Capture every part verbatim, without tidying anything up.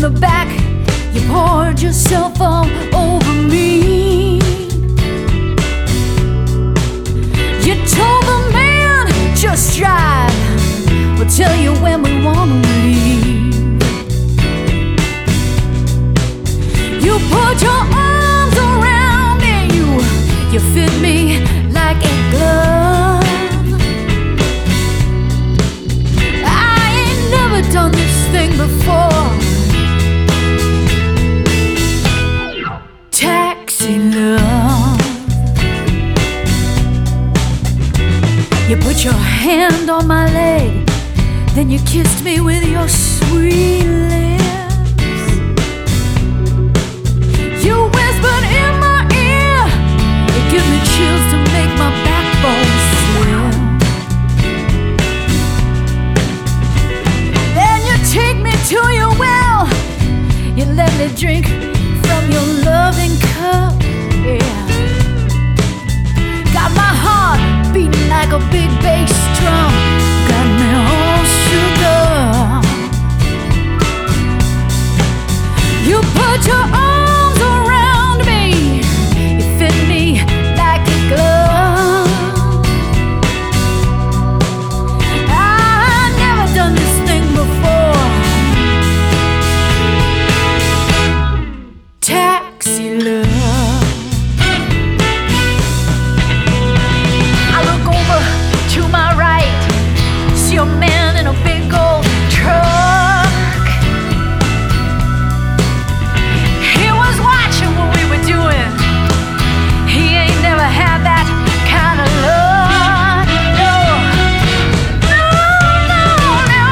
the back, you poured yourself all over me. You told the man, just drive, we'll tell you when we wanna leave. You put your arms around me, you, you fit me like a glove. I ain't never done this thing before. Taxi love. You put your hand on my leg, then you kissed me with your sweet lips. You whispered in my ear, you give me chills to make my backbone slip. Then you take me to your well, you let me drink from your loving cup, yeah. Got my heart beating like a big bass drum, got me all sugar. You put your arms around me, you fit me like a glove. I've never done this thing before. Taxi love. I look over to my right, see a man in a big old truck. He was watching what we were doing. He ain't never had that kind of love. No, no, no, no.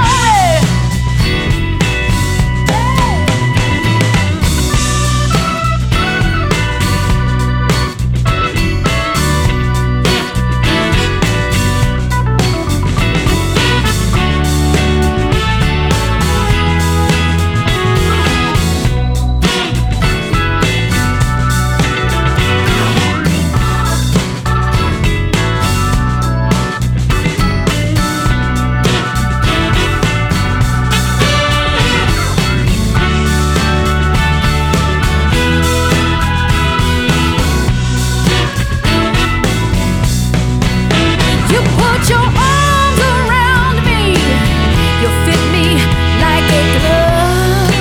You put your arms around me, you fit me like a glove.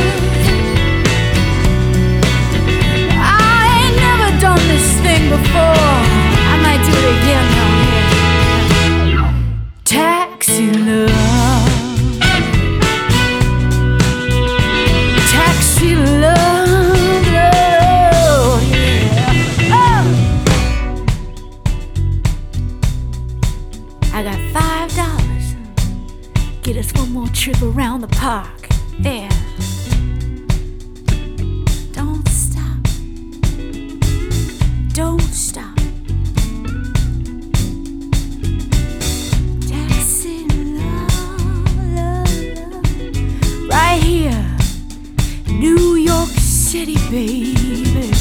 I ain't never done this thing before, I might do it again now. Taxi love. Taxi love, love, yeah. Oh. I got five dollars. Get us one more trip around the park. Yeah. Don't stop. Don't stop. Taxi love, love, love. Right here, New York City, baby.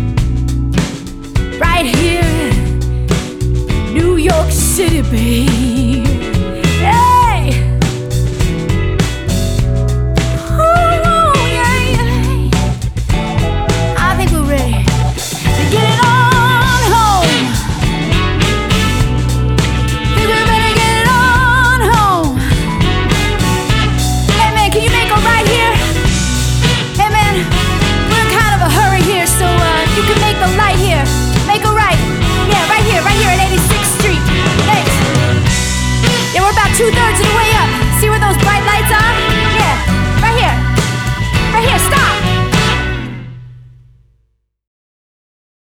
Right here, New York City, baby.